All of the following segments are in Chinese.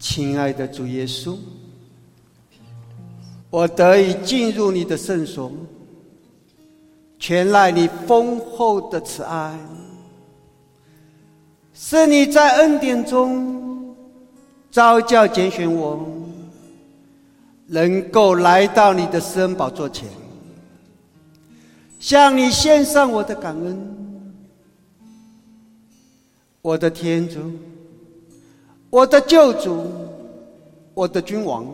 亲爱的主耶稣，我得以进入你的圣所，全赖你丰厚的慈爱，是你在恩典中召叫拣选我，能够来到你的施恩宝座前，向你献上我的感恩。我的天主，我的救主，我的君王，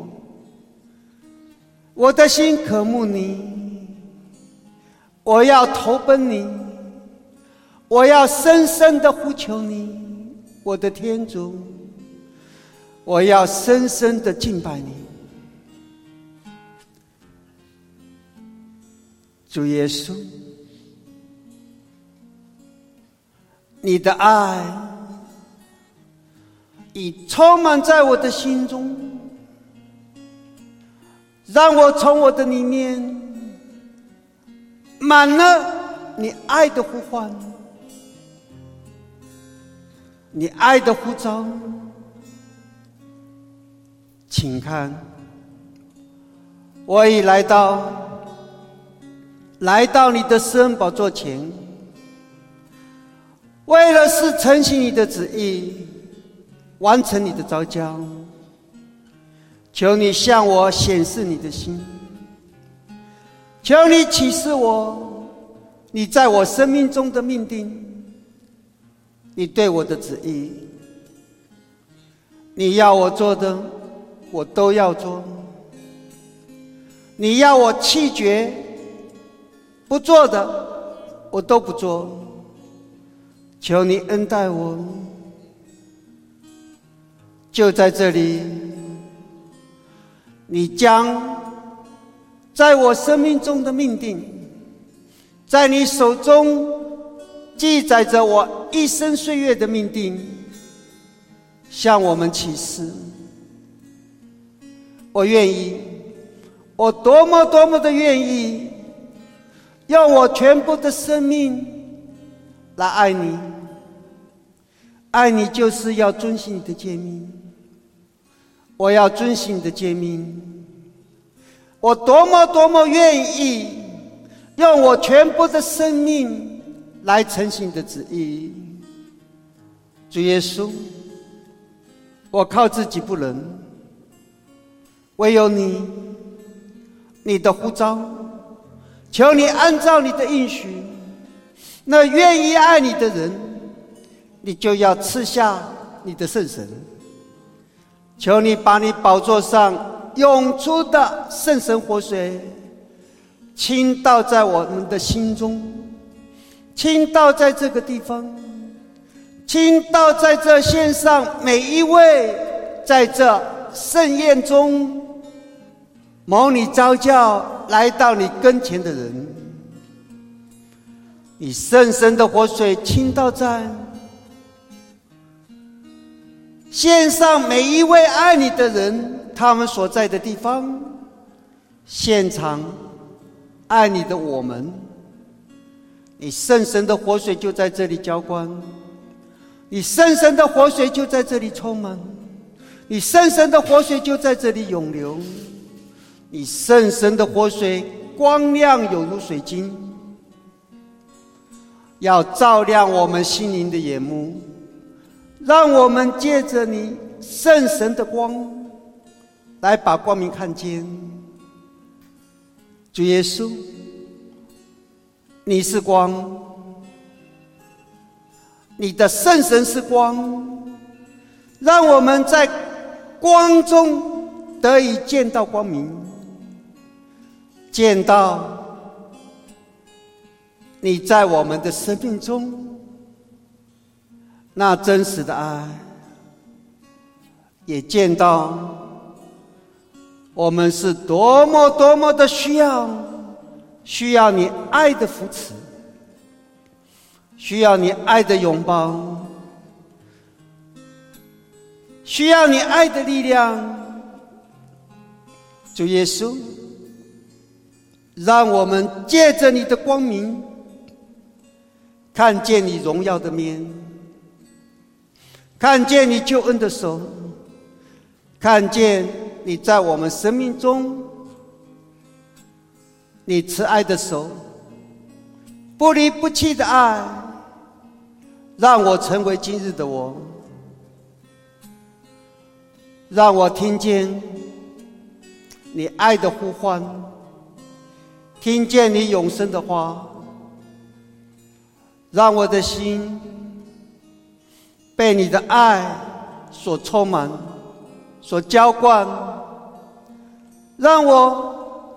我的心渴慕你，我要投奔你，我要深深地呼求你，我的天主，我要深深地敬拜你。主耶稣，你的爱已充满在我的心中，让我从我的里面满了你爱的呼唤，你爱的呼召。请看，我已来到你的施恩宝座前，为了是承行你的旨意，完成你的召叫。求你向我显示你的心，求你启示我你在我生命中的命定，你对我的旨意。你要我做的我都要做，你要我弃绝不做的我都不做。求你恩待我。就在这里，你将在我生命中的命定，在你手中记载着我一生岁月的命定，向我们启示。我愿意，我多么的愿意，用我全部的生命来爱你。爱你就是要遵行你的诫命，我要遵行你的诫命。我多么愿意用我全部的生命来承行你的旨意。主耶稣，我靠自己不能，唯有你的呼召，求你按照你的应许，那愿意爱你的人，你就要赐下你的圣神。求你把你宝座上涌出的圣神活水倾倒在我们的心中，倾倒在这个地方，倾倒在这线上每一位在这盛宴中蒙你召叫来到你跟前的人。你圣神的活水倾倒在献上每一位爱你的人他们所在的地方，现场爱你的我们。你圣神的活水就在这里浇灌，你圣神的活水就在这里充满，你圣神的活水就在这里涌流，你圣神的活水光亮有如水晶，要照亮我们心灵的眼目，让我们借着你圣神的光来把光明看见。主耶稣，你是光，你的圣神是光，让我们在光中得以见到光明，见到你在我们的生命中那真实的爱，也见到我们是多么的需要你爱的扶持，需要你爱的拥抱，需要你爱的力量。主耶稣，让我们借着你的光明看见你荣耀的面，看见你救恩的手， 看见你在我们生命中，你慈爱的手，不离不弃的爱，让我成为今日的我，让我听见你爱的呼唤，听见你永生的话，让我的心被你的爱所充满，所浇灌，让我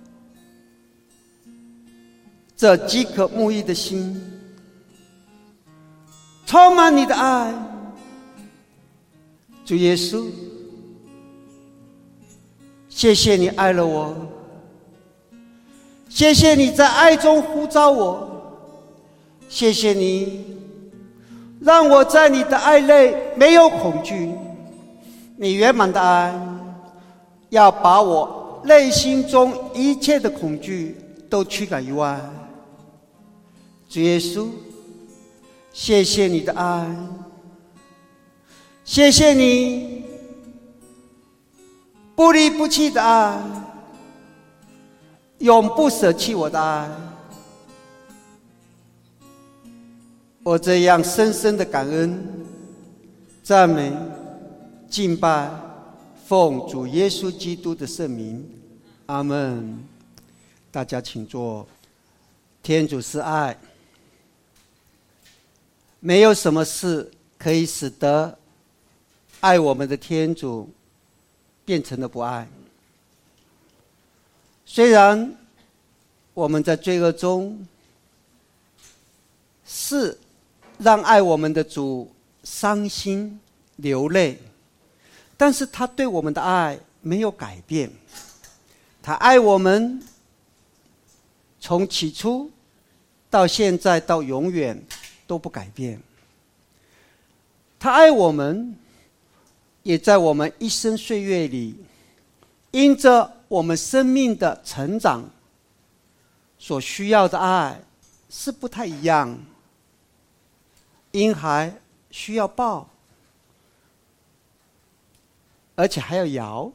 这饥渴慕义的心充满你的爱。主耶稣，谢谢你爱了我，谢谢你在爱中呼召我，谢谢你让我在你的爱内没有恐惧。你圆满的爱要把我内心中一切的恐惧都驱赶于外。主耶稣，谢谢你的爱，谢谢你不离不弃的爱，永不舍弃我的爱。我这样深深的感恩、赞美、敬拜，奉主耶稣基督的圣名，阿们。大家请坐。天主是爱，没有什么事可以使得爱我们的天主变成了不爱。虽然我们在罪恶中是让爱我们的主伤心流泪，但是他对我们的爱没有改变。他爱我们从起初到现在到永远都不改变。他爱我们，也在我们一生岁月里，因着我们生命的成长所需要的爱是不太一样。婴孩需要抱，而且还要摇，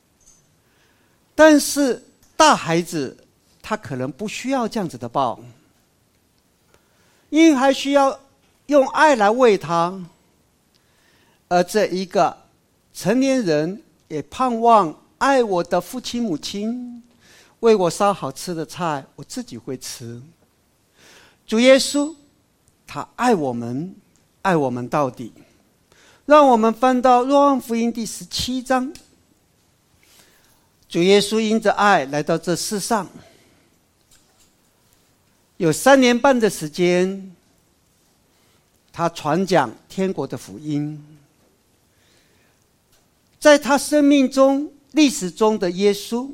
但是大孩子他可能不需要这样子的抱。婴孩需要用爱来喂他，而这一个成年人也盼望爱我的父亲母亲为我烧好吃的菜，我自己会吃。主耶稣他爱我们，爱我们到底。让我们翻到若望福音第17章。主耶稣因着爱来到这世上，有3年半的时间，他传讲天国的福音。在他生命中历史中的耶稣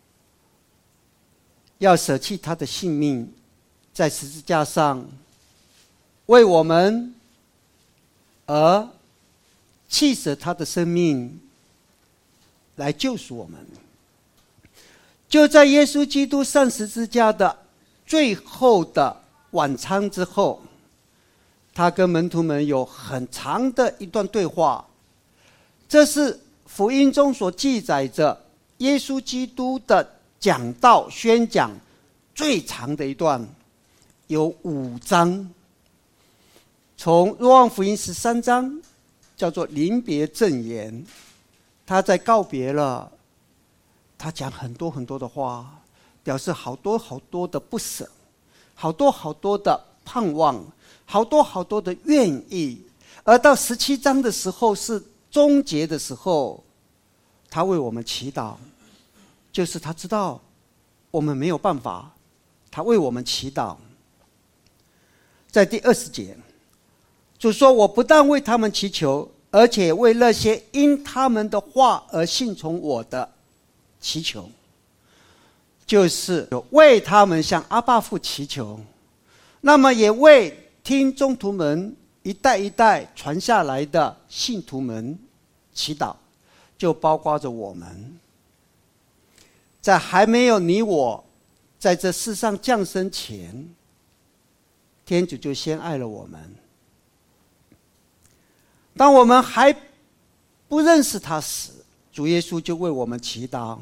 要舍弃他的性命，在十字架上为我们而弃舍他的生命来救赎我们。就在耶稣基督上十字架的最后的晚餐之后，他跟门徒们有很长的一段对话。这是福音中所记载着耶稣基督的讲道宣讲最长的一段，有5章。从若望福音13章叫做临别赠言，他在告别了，他讲很多很多的话，表示好多好多的不舍，好多好多的盼望，好多好多的愿意。而到17章的时候是终结的时候，他为我们祈祷，就是他知道我们没有办法，他为我们祈祷。在第20节，主说，我不但为他们祈求，而且为那些因他们的话而信从我的祈求，就是为他们向阿爸父祈求，那么也为听宗徒们一代一代传下来的信徒们祈祷，就包括着我们。在还没有你我在这世上降生前，天主就先爱了我们。当我们还不认识他时， 主耶稣就为我们祈祷，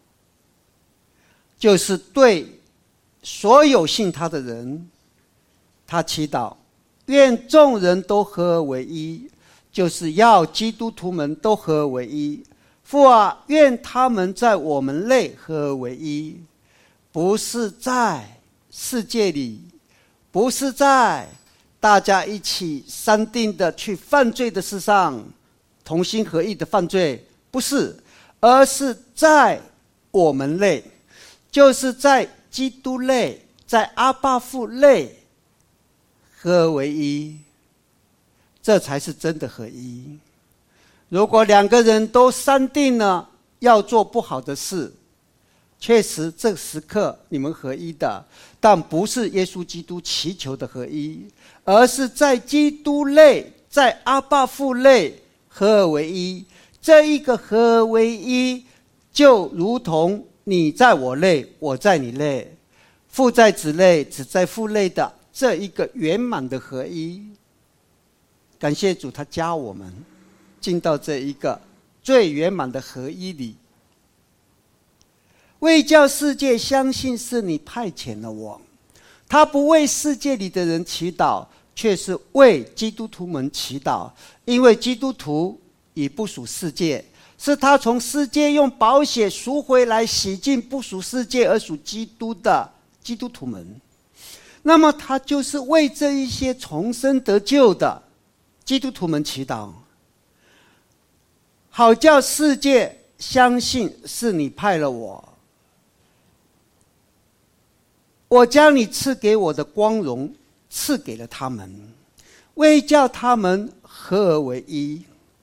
就是对所有信他的人，他祈祷，愿众人都合而为一，就是要基督徒们都合而为一。父啊，愿他们在我们内合而为一，不是在世界里，不是在大家一起商定的去犯罪的事上同心合意的犯罪，不是，而是在我们内，就是在基督内，在阿爸父内合而为一，这才是真的合一。如果两个人都商定了要做不好的事，确实这时刻你们合一的，但不是耶稣基督祈求的合一，而是在基督内，在阿爸父内合而为一。这一个合而为一，就如同你在我内，我在你内，父在子内，子在父内的这一个圆满的合一。感谢主，他加我们进到这一个最圆满的合一里。为叫世界相信是你派遣了我，他不为世界里的人祈祷，却是为基督徒们祈祷，因为基督徒已不属世界，是他从世界用宝血赎回来，洗净不属世界而属基督的基督徒们。那么他就是为这一些重生得救的基督徒们祈祷，好叫世界相信是你派了我。我将你赐给我的光荣赐给了他们，为叫他们合而为一，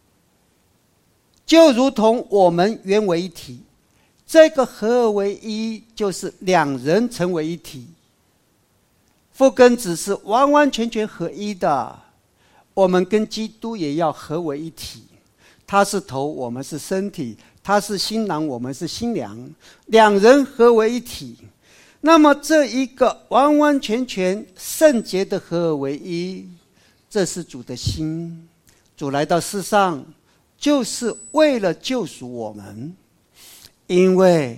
就如同我们原为一体。这个合而为一，就是两人成为一体。父跟子是完完全全合一的，我们跟基督也要合为一体。他是头，我们是身体；他是新郎，我们是新娘，两人合为一体。那么这一个完完全全圣洁的合而为一，这是主的心。主来到世上就是为了救赎我们，因为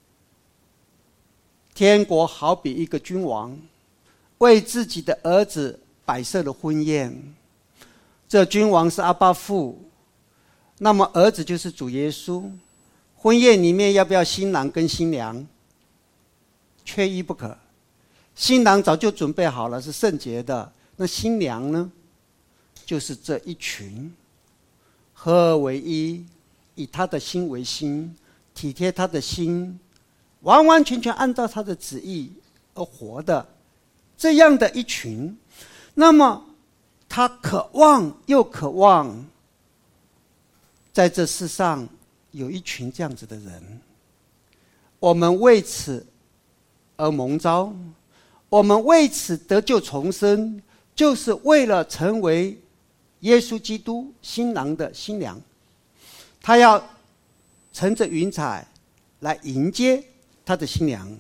天国好比一个君王为自己的儿子摆设了婚宴，这君王是阿爸父，那么儿子就是主耶稣。婚宴里面要不要新郎跟新娘？缺一不可。新郎早就准备好了，是圣洁的，那新娘呢，就是这一群合而为一，以他的心为心，体贴他的心，完完全全按照他的旨意而活的这样的一群。那么他渴望又渴望在这世上有一群这样子的人，我们为此而蒙召，我们为此得救重生，就是为了成为耶稣基督新郎的新娘。他要乘着云彩来迎接他的新娘。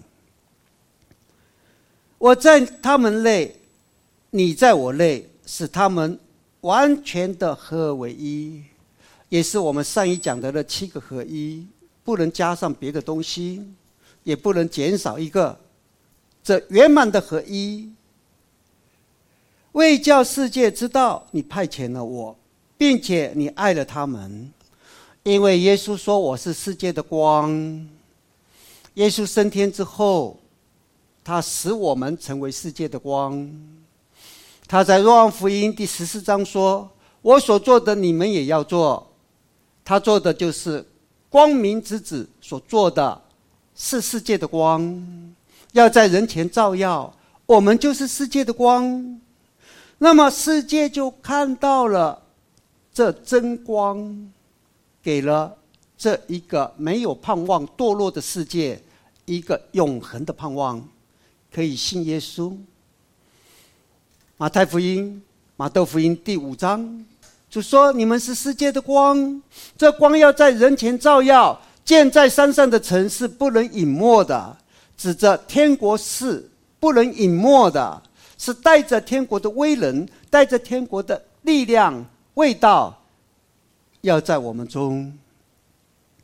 我在他们内，你在我内，使他们完全的合而为一，也是我们上一讲的那7个合一，不能加上别的东西，也不能减少一个，这圆满的合一。为叫世界知道你派遣了我，并且你爱了他们，因为耶稣说我是世界的光。耶稣升天之后，他使我们成为世界的光。他在若望福音第14章说，我所做的你们也要做。他做的就是光明之子所做的，是世界的光，要在人前照耀，我们就是世界的光。那么世界就看到了这真光，给了这一个没有盼望堕落的世界一个永恒的盼望，可以信耶稣。马太福音、马窦福音第5章就说，你们是世界的光，这光要在人前照耀，建在山上的城是不能隐没的，指着天国是不能隐没的，是带着天国的威能，带着天国的力量味道，要在我们中。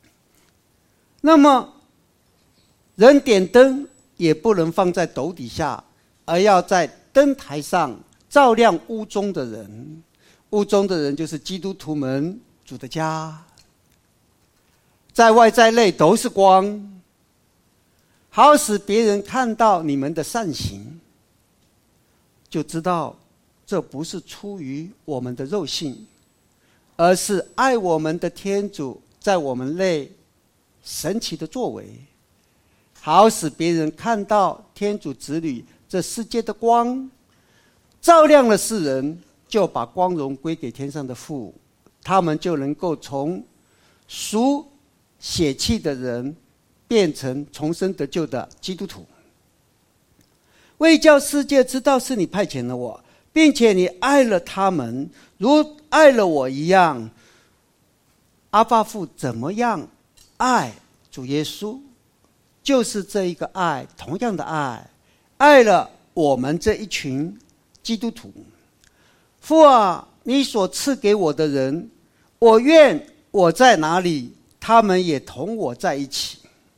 那么人点灯也不能放在斗底下，而要在灯台上照亮屋中的人。屋中的人就是基督徒们，主的家，在外在内都是光，好使别人看到你们的善行，就知道这不是出于我们的肉性，而是爱我们的天主在我们内神奇的作为，好使别人看到天主子女这世界的光照亮了世人，就把光荣归给天上的父，他们就能够从属血气的人变成重生得救的基督徒。为叫世界知道是你派遣了我，并且你爱了他们如爱了我一样。阿爸父怎么样爱主耶稣，就是这一个爱，同样的爱了我们这一群基督徒。父啊，你所赐给我的人，我愿我在哪里，他们也同我在一起。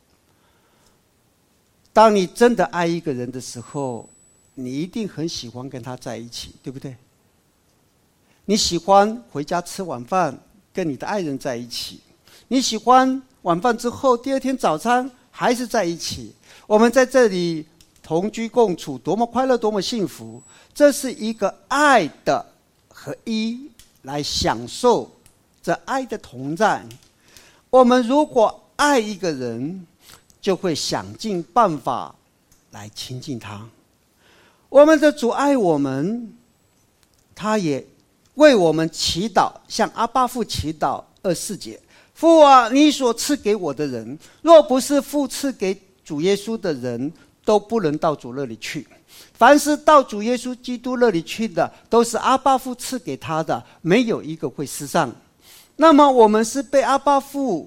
当你真的爱一个人的时候，你一定很喜欢跟他在一起，对不对？你喜欢回家吃晚饭跟你的爱人在一起，你喜欢晚饭之后第二天早餐还是在一起。我们在这里同居共处，多么快乐，多么幸福。这是一个爱的合一，来享受这爱的同在。我们如果爱一个人，就会想尽办法来亲近他。我们的主爱我们，他也为我们祈祷，向阿爸父祈祷。24节，父啊，你所赐给我的人，若不是父赐给主耶稣的人，都不能到主那里去。凡是到主耶稣基督那里去的，都是阿爸父赐给他的，没有一个会失丧。那么我们是被阿爸父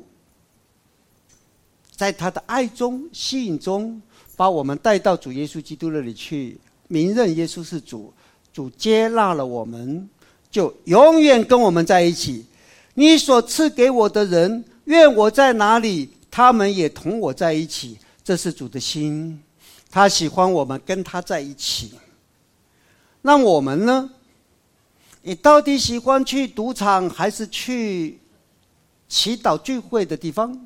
在他的爱中吸引中，把我们带到主耶稣基督那里去，明认耶稣是主，主接纳了我们，就永远跟我们在一起。你所赐给我的人，愿我在哪里，他们也同我在一起。这是主的心，他喜欢我们跟他在一起。那我们呢？你到底喜欢去赌场，还是去祈祷聚会的地方？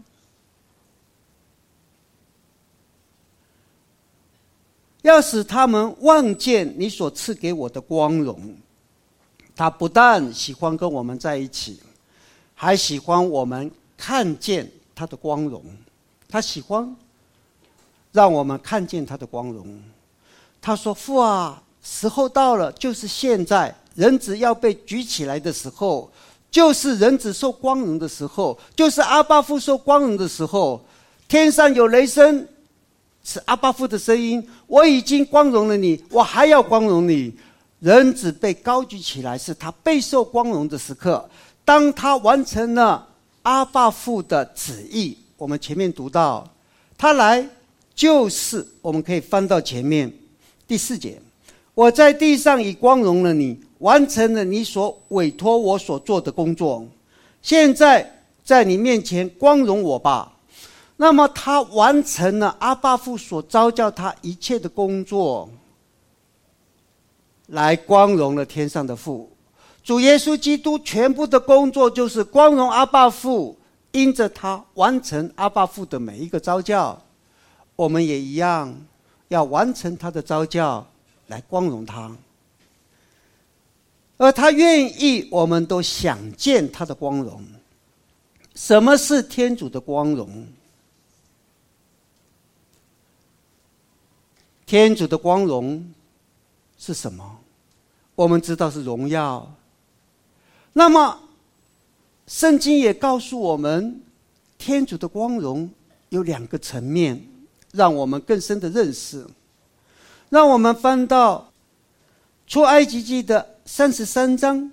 要使他们望见你所赐给我的光荣。他不但喜欢跟我们在一起，还喜欢我们看见他的光荣。他喜欢让我们看见他的光荣。他说，父啊，时候到了，就是现在，人子要被举起来的时候，就是人子受光荣的时候，就是阿爸父受光荣的时候。天上有雷声，是阿爸父的声音，我已经光荣了你，我还要光荣你。人子被高举起来，是他备受光荣的时刻。当他完成了阿爸父的旨意，我们前面读到他来，就是我们可以翻到前面第4节，我在地上已光荣了你，完成了你所委托我所做的工作，现在在你面前光荣我吧。那么他完成了阿爸父所召叫他一切的工作，来光荣了天上的父。主耶稣基督全部的工作就是光荣阿爸父，因着他完成阿爸父的每一个召叫，我们也一样要完成他的召叫，来光荣他。而他愿意我们都想见他的光荣。什么是天主的光荣？天主的光荣是什么？我们知道是荣耀。那么圣经也告诉我们，天主的光荣有2个层面，让我们更深的认识。让我们翻到出埃及记的33章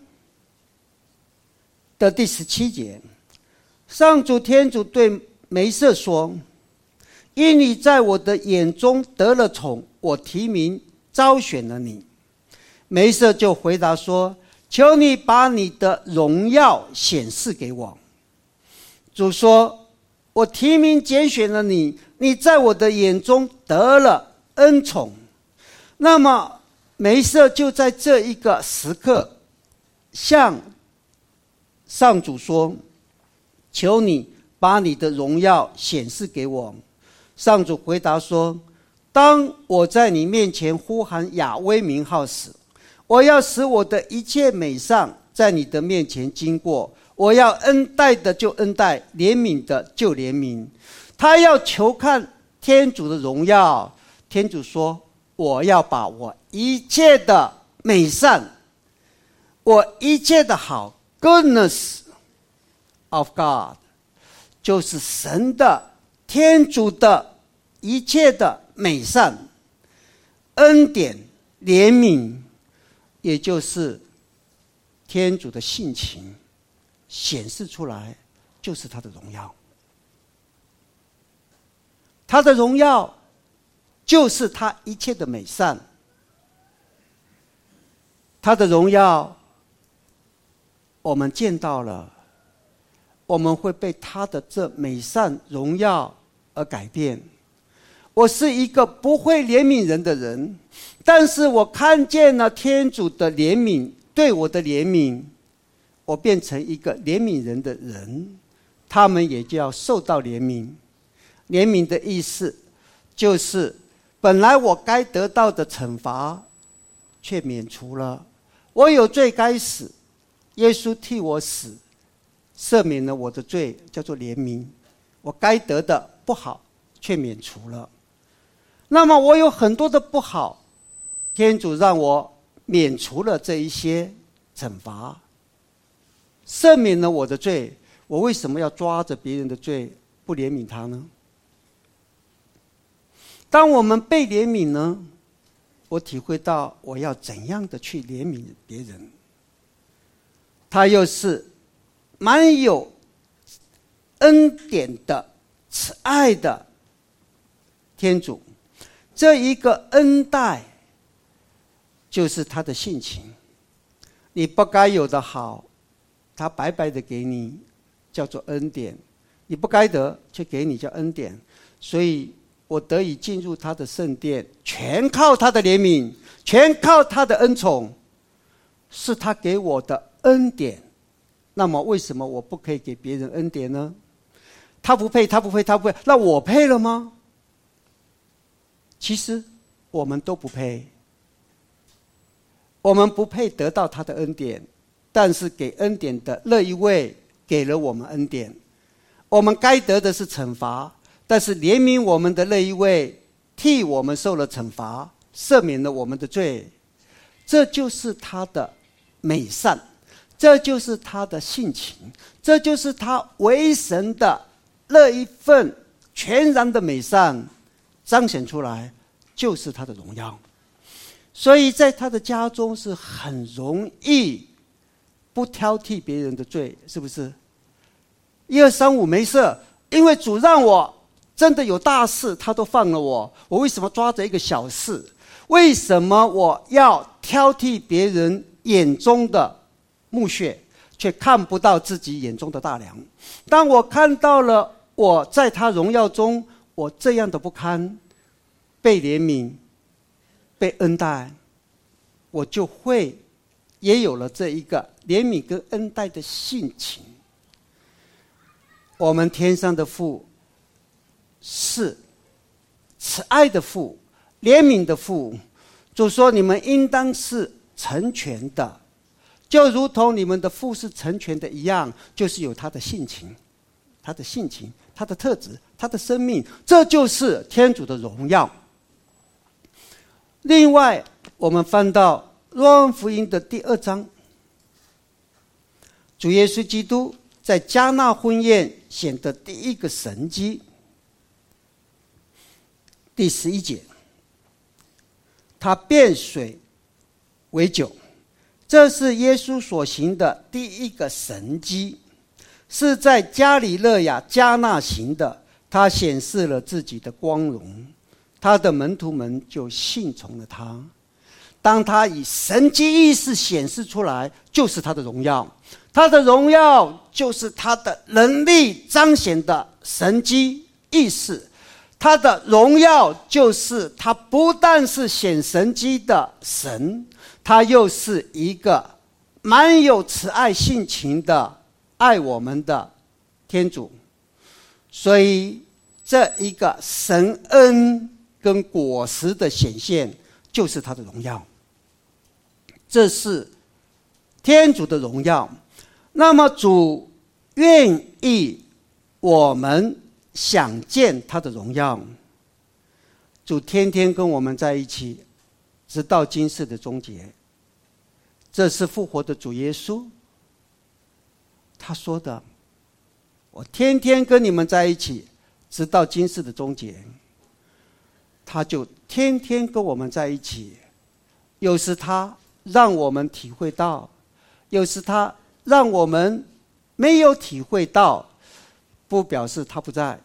的第17节，上主天主对梅瑟说，因你在我的眼中得了宠，我提名招选了你。梅瑟就回答说，求你把你的荣耀显示给我。主说， 我提名拣选了你，你在我的眼中得了恩宠。那么梅瑟就在这一个时刻向上主说，求你把你的荣耀显示给我。上主回答说，当我在你面前呼喊雅威名号时，我要使我的一切美善在你的面前经过，我要恩待的就恩待，怜悯的就怜悯。他要求看天主的荣耀。天主说，我要把我一切的美善，我一切的好 goodness of God， 就是神的天主的一切的美善、恩典、怜悯，也就是天主的性情显示出来，就是他的荣耀。他的荣耀就是他一切的美善，他的荣耀我们见到了，我们会被他的这美善荣耀而改变。我是一个不会怜悯人的人，但是我看见了天主的怜悯，对我的怜悯，我变成一个怜悯人的人，他们也就要受到怜悯。怜悯的意思就是本来我该得到的惩罚却免除了，我有罪该死，耶稣替我死，赦免了我的罪，叫做怜悯。我该得的不好却免除了。那么我有很多的不好，天主让我免除了这一些惩罚，赦免了我的罪，我为什么要抓着别人的罪不怜悯他呢？当我们被怜悯呢，我体会到我要怎样的去怜悯别人。他又是蛮有恩典的、慈爱的天主，这一个恩待就是他的性情。你不该有的好，他白白的给你，叫做恩典；你不该得，却给你，叫恩典。所以我得以进入他的圣殿，全靠他的怜悯，全靠他的恩宠，是他给我的恩典。那么为什么我不可以给别人恩典呢？他不配，他不配，他不配，那我配了吗？其实我们都不配，我们不配得到他的恩典，但是给恩典的那一位给了我们恩典。我们该得的是惩罚，但是怜悯我们的那一位替我们受了惩罚，赦免了我们的罪。这就是他的美善，这就是他的性情，这就是他为神的那一份全然的美善彰显出来，就是他的荣耀。所以在他的家中是很容易不挑剔别人的罪，是不是？1、2、3、5没事，因为主让我真的有大事他都放了我，我为什么抓着一个小事？为什么我要挑剔别人眼中的木屑，却看不到自己眼中的大梁？当我看到了我在他荣耀中我这样的不堪，被怜悯，被恩待，我就会也有了这一个怜悯跟恩待的性情。我们天上的父是慈爱的父，怜悯的父。主说，你们应当是成全的，就如同你们的父是成全的一样，就是有他的性情，他的性情，他的特质，他的生命，这就是天主的荣耀。另外我们翻到若望福音的第2章，主耶稣基督在迦纳婚宴显的第一个神迹，第11节，他变水为酒，这是耶稣所行的第一个神迹，是在加里肋亚迦纳行的。他显示了自己的光荣，他的门徒们就信从了他。当他以神迹异事显示出来，就是他的荣耀。 他的荣耀就是他的能力彰显的神迹意识，他的荣耀就是他不但是显神迹的神，他又是一个蛮有慈爱性情的爱我们的天主。所以这一个神恩跟果实的显现就是他的荣耀，这是天主的荣耀。那么主愿意我们想见他的荣耀，主天天跟我们在一起，直到今世的终结。这是复活的主耶稣他说的，我天天跟你们在一起，直到今世的终结。他就天天跟我们在一起，有时他让我们体会到，有时他让我们没有体会到，不表示他不在。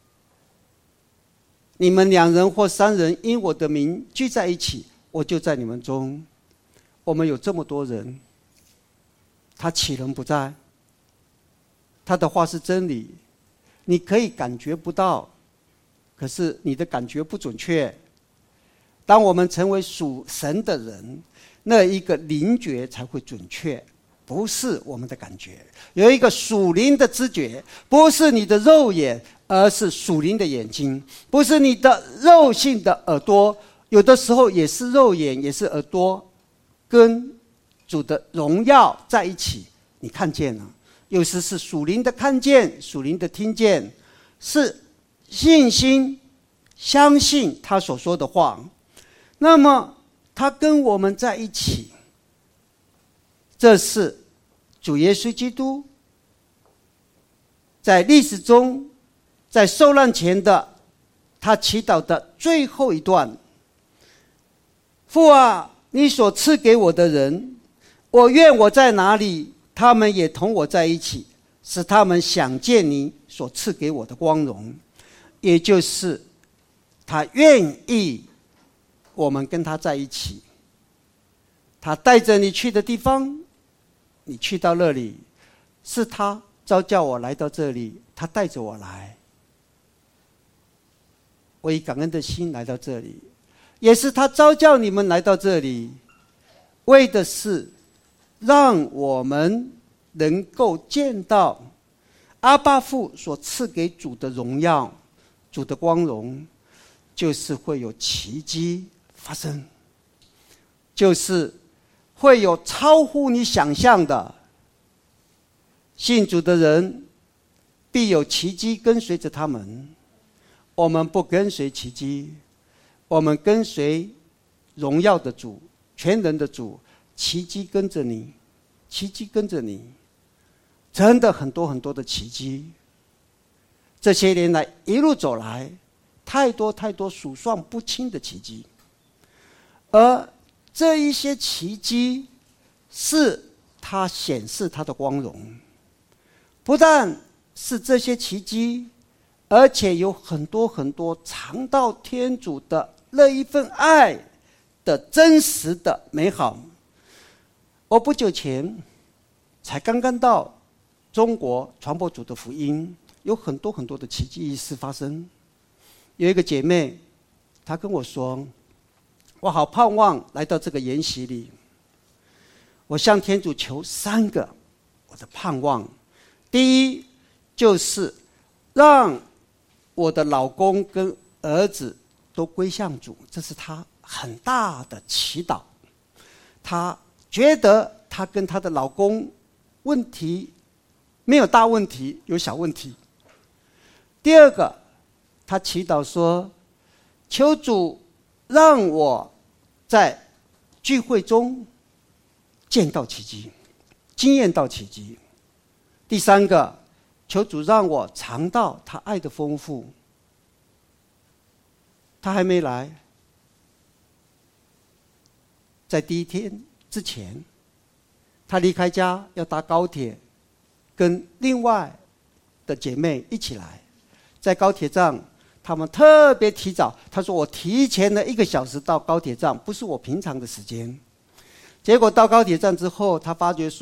你们2人或3人因我的名聚在一起，我就在你们中。我们有这么多人，他岂能不在？他的话是真理，你可以感觉不到，可是你的感觉不准确。当我们成为属神的人，那一个灵觉才会准确，不是我们的感觉。有一个属灵的知觉，不是你的肉眼，而是属灵的眼睛，不是你的肉性的耳朵，有的时候也是肉眼，也是耳朵，跟主的荣耀在一起，你看见了。有时是属灵的看见，属灵的听见，是信心相信他所说的话。那么他跟我们在一起，这是主耶稣基督在历史中，在受难前的他祈祷的最后一段。父啊，你所赐给我的人，我愿我在哪里，他们也同我在一起，使他们想见你所赐给我的光荣。也就是他愿意我们跟他在一起，他带着你去的地方，你去到那里，是他召叫我来到这里，他带着我来，我以感恩的心来到这里，也是他召叫你们来到这里，为的是让我们能够见到阿爸父所赐给主的荣耀，主的光荣，就是会有奇迹发生，就是会有超乎你想象的。信主的人必有奇迹跟随着他们。我们不跟随奇迹，我们跟随荣耀的主，全能的主。奇迹跟着你，奇迹跟着你，真的很多很多的奇迹。这些年来一路走来，太多太多数算不清的奇迹。而这一些奇迹是它显示它的光荣，不但是这些奇迹，而且有很多很多尝到天主的那一份爱的真实的美好。我不久前才刚刚到中国传播主的福音，有很多很多的奇迹事发生。有一个姐妹，她跟我说，我好盼望来到这个研习里，我向天主求3个我的盼望。第一，就是让我的老公跟儿子都归向主，这是她很大的祈祷。她觉得她跟她的老公问题没有大问题，有小问题。第二个，她祈祷说，求主让我在聚会中见到奇迹，经验到奇迹。第3个，求主让我尝到他爱的丰富。他还没来，在第1天之前，他离开家要搭高铁，跟另外的姐妹一起来。在高铁站，他们特别提早，他说我提前了1个小时到高铁站，不是我平常的时间。结果到高铁站之后，他发觉说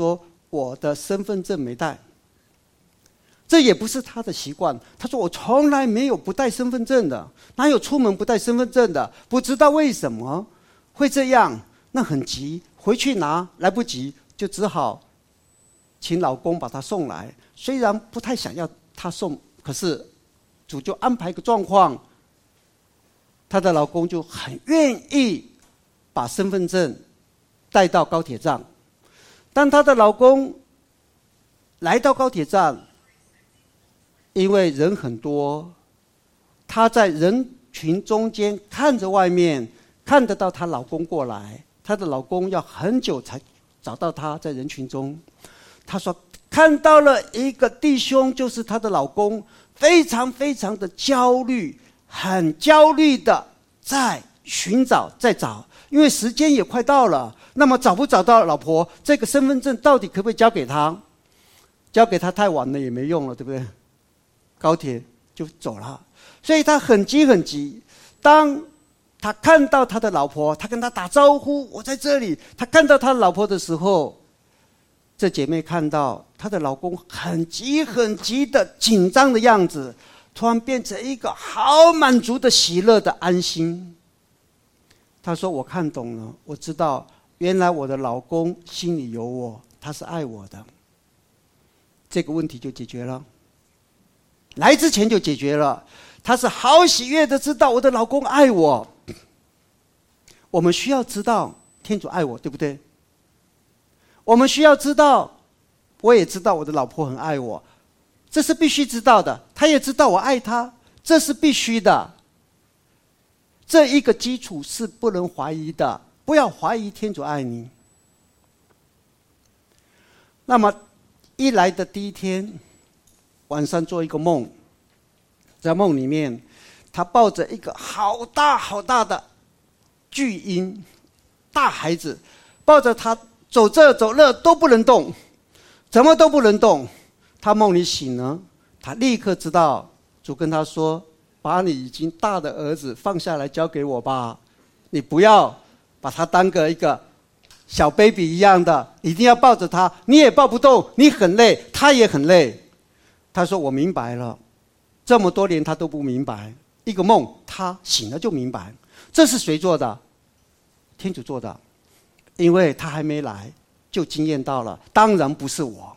我的身份证没带。这也不是他的习惯。他说我从来没有不带身份证的，哪有出门不带身份证的？不知道为什么会这样，那很急，回去拿来不及，就只好请老公把他送来。虽然不太想要他送，可是主就安排个状况，她的老公就很愿意把身份证带到高铁站。当她的老公来到高铁站，因为人很多，她在人群中间看着外面，看得到她老公过来。她的老公要很久才找到她，在人群中。她说看到了一个弟兄，就是她的老公，非常非常的焦虑，很焦虑的在寻找，在找，因为时间也快到了。那么找不找到老婆，这个身份证到底可不可以交给他？交给他太晚了也没用了，对不对？高铁就走了，所以他很急很急。当他看到他的老婆，他跟他打招呼，我在这里。他看到他老婆的时候，这姐妹看到她的老公很急很急的紧张的样子，突然变成一个好满足的喜乐的安心。她说我看懂了，我知道原来我的老公心里有我，他是爱我的。这个问题就解决了，来之前就解决了。她是好喜悦的知道我的老公爱我。我们需要知道天主爱我，对不对？我们需要知道，我也知道我的老婆很爱我，这是必须知道的。她也知道我爱她，这是必须的。这一个基础是不能怀疑的，不要怀疑天主爱你。那么一来的第一天晚上做一个梦，在梦里面他抱着一个好大好大的巨婴，大孩子，抱着他走这走那都不能动，怎么都不能动。他梦里醒了，他立刻知道，主跟他说，把你已经大的儿子放下来交给我吧，你不要把他当个一个小 baby 一样的，一定要抱着他，你也抱不动，你很累，他也很累。他说我明白了，这么多年他都不明白，一个梦他醒了就明白。这是谁做的？天主做的，因为他还没来就经验到了，当然不是我。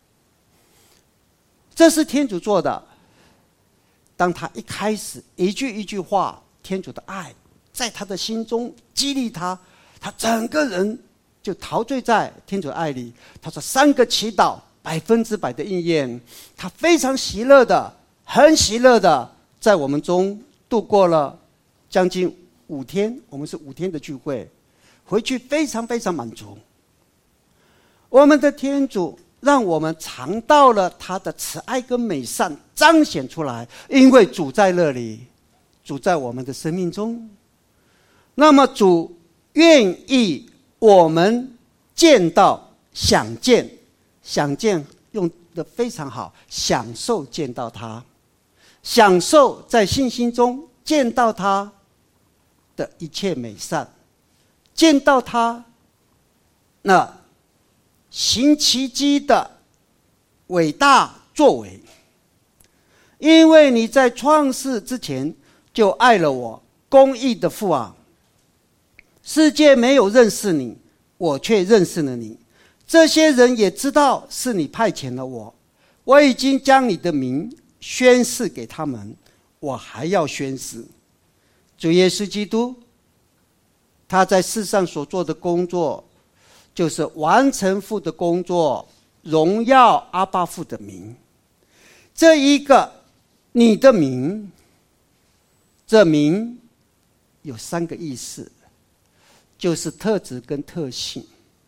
这是天主做的。当他一开始一句一句话，天主的爱在他的心中激励他，他整个人就陶醉在天主的爱里。他说3个祈祷100%的应验，他非常喜乐的，很喜乐的在我们中度过了将近5天，我们是5天的聚会，回去非常非常满足。我们的天主让我们尝到了他的慈爱跟美善彰显出来，因为主在那里，主在我们的生命中。那么主愿意我们见到，想见用得非常好，享受见到他，享受在信心中见到他的一切美善，见到他那行奇迹的伟大作为。因为你在创世之前就爱了我，公义的父啊，世界没有认识你，我却认识了你。这些人也知道是你派遣了我，我已经将你的名宣示给他们，我还要宣示。主耶稣基督他在世上所做的工作，就是完成父的工作，荣耀阿爸父的名。这一个你的名，这名有3个意思，就是特质跟特性。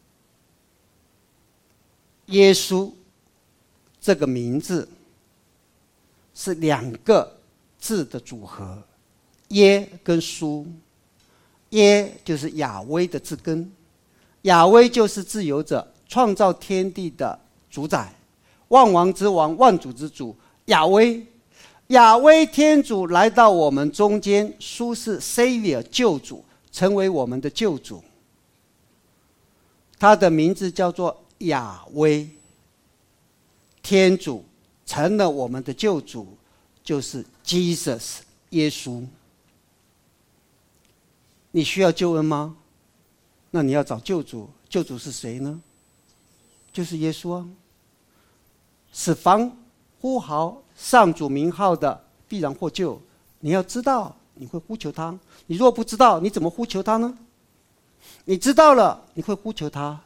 耶稣这个名字是2个字的组合，耶跟稣。耶就是亚威的字根，亚威就是自由者，创造天地的主宰，万王之王，万主之主。亚威，亚威天主来到我们中间，稣是 Savior 救主，成为我们的救主。他的名字叫做亚威，天主成了我们的救主，就是 Jesus 耶稣。你需要救恩吗？那你要找救主，救主是谁呢？就是耶稣啊。是凡呼号上主名号的，必然获救。你要知道，你会呼求他。你若不知道，你怎么呼求他呢？你知道了，你会呼求他。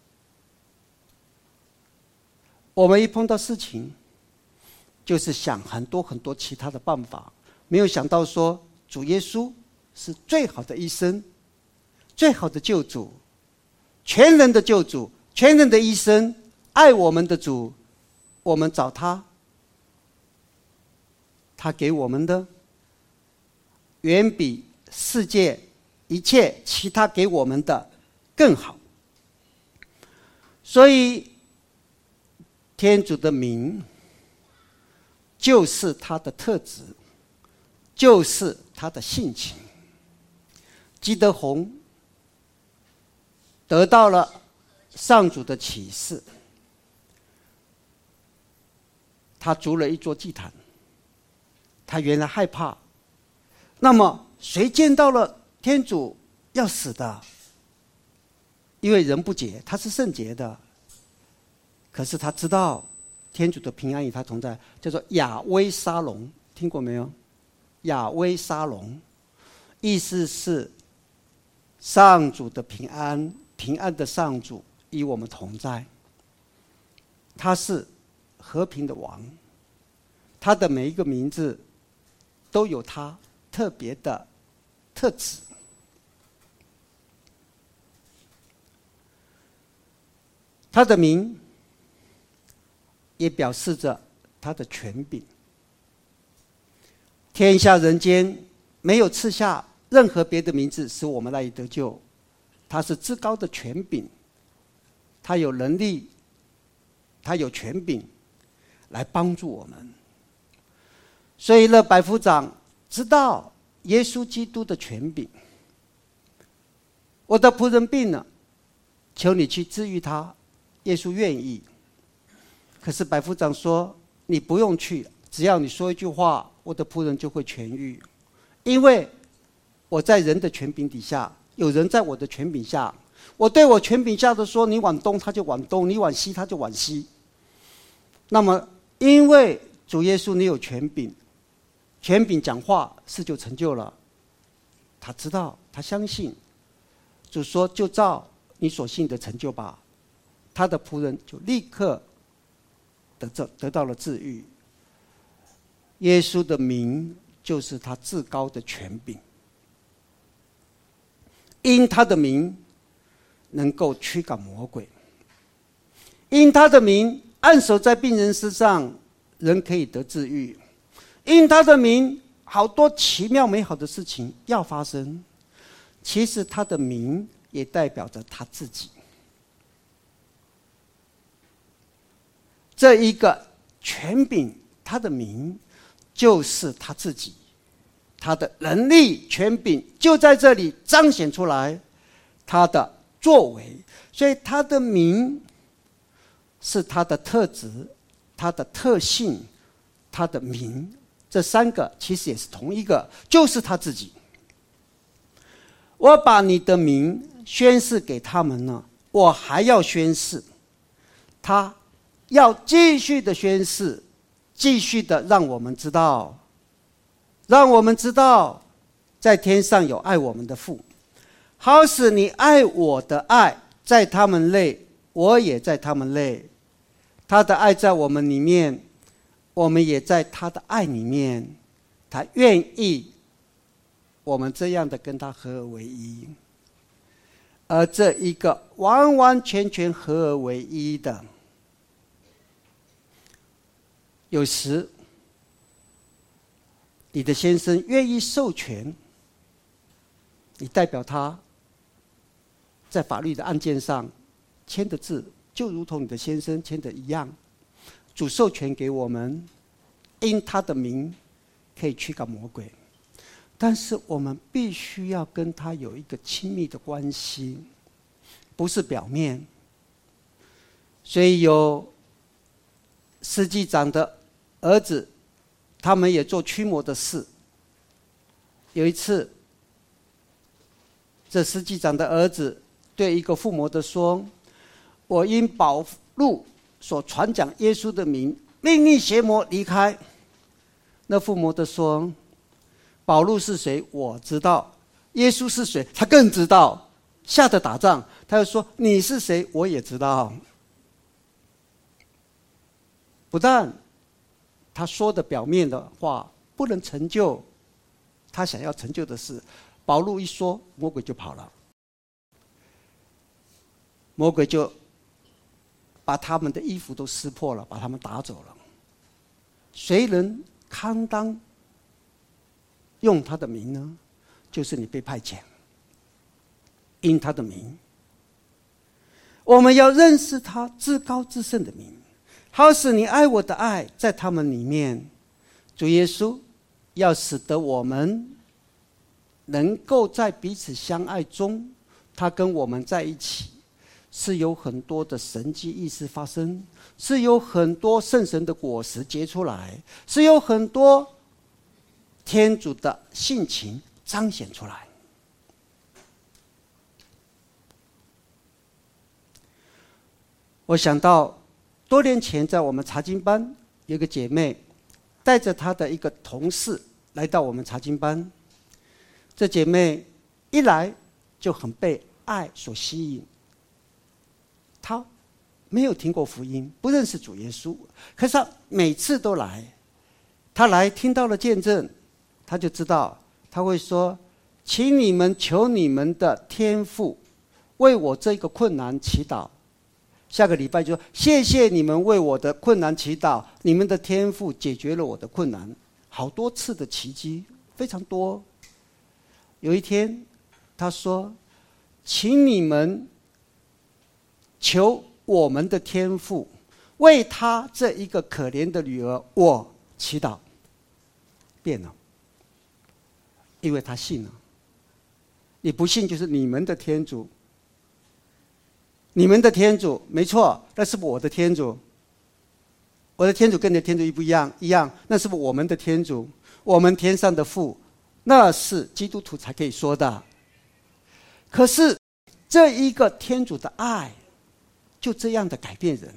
我们一碰到事情，就是想很多很多其他的办法，没有想到说主耶稣是最好的医生，最好的救主，全人的救主，全人的医生，爱我们的主。我们找他，他给我们的远比世界一切其他给我们的更好。所以天主的名就是他的特质，就是他的性情。基德宏得到了上主的启示，他筑了一座祭坛。他原来害怕，那么谁见到了天主要死的？因为人不洁，他是圣洁的。可是他知道天主的平安与他同在，叫做亚威沙龙，听过没有？亚威沙龙，意思是上主的平安，平安的上主与我们同在。他是和平的王，他的每一个名字都有他特别的特质。他的名也表示着他的权柄。天下人间没有赐下任何别的名字使我们赖以得救，他是至高的权柄，他有能力，他有权柄来帮助我们。所以勒百夫长知道耶稣基督的权柄。我的仆人病了，求你去治愈他。耶稣愿意。可是百夫长说，你不用去，只要你说一句话，我的仆人就会痊愈。因为我在人的权柄底下，有人在我的权柄下，我对我权柄下的说，你往东他就往东，你往西他就往西。那么因为主耶稣你有权柄，权柄讲话，事就成就了。他知道，他相信。主说，就照你所信的成就吧。他的仆人就立刻得到了治愈。耶稣的名就是他至高的权柄，因他的名能够驱赶魔鬼，因他的名按手在病人身上，人可以得治愈，因他的名好多奇妙美好的事情要发生。其实他的名也代表着他自己。这一个权柄，他的名就是他自己，他的能力权柄就在这里彰显出来，他的作为。所以他的名是他的特质，他的特性，他的名，这三个其实也是同一个，就是他自己。我把你的名宣示给他们了，我还要宣示。他要继续的宣示，继续的让我们知道，让我们知道在天上有爱我们的父，好使你爱我的爱在他们内，我也在他们内。他的爱在我们里面，我们也在他的爱里面。他愿意我们这样的跟他合而为一。而这一个完完全全合而为一的，有时你的先生愿意授权你代表他在法律的案件上签的字，就如同你的先生签的一样。主授权给我们，因他的名可以驱赶魔鬼，但是我们必须要跟他有一个亲密的关系，不是表面。 所以有司祭长的儿子，他们也做驱魔的事。有一次，这司祭长的儿子对一个附魔的说：“我因保禄所传讲耶稣的名，命令邪魔离开。”那附魔的说：“保禄是谁？我知道。耶稣是谁？他更知道。下得打仗，他又说你是谁？我也知道。”不但他说的表面的话不能成就他想要成就的事，保禄一说，魔鬼就跑了。魔鬼就把他们的衣服都撕破了，把他们打走了。谁能堪当用他的名呢？就是你被派遣，因他的名。我们要认识他至高至圣的名，好使你爱我的爱在他们里面。主耶稣要使得我们能够在彼此相爱中，他跟我们在一起，是有很多的神迹异事发生，是有很多圣神的果实结出来，是有很多天主的性情彰显出来。我想到多年前在我们查经班，有个姐妹带着她的一个同事来到我们查经班。这姐妹一来就很被爱所吸引，她没有听过福音，不认识主耶稣，可是她每次都来。她来听到了见证，她就知道，她会说：“请你们求你们的天父为我这个困难祈祷。”下个礼拜就说：“谢谢你们为我的困难祈祷，你们的天父解决了我的困难。”好多次的奇迹，非常多。有一天他说：“请你们求我们的天父为他这一个可怜的女儿我祈祷。”变了，因为他信了。你不信就是你们的天主，你们的天主没错，那是我的天主。我的天主跟你的天主不一样，那是我们的天主，我们天上的父，那是基督徒才可以说的。可是这一个天主的爱就这样的改变人。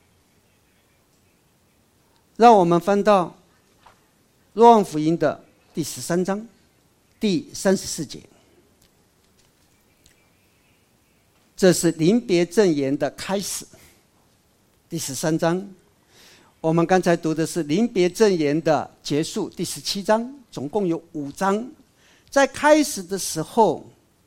让我们翻到若望福音的第13章第34节，这是临别赠言的开始。第13章我们刚才读的是临别赠言的结束，第17章总共有5章。在开始的时候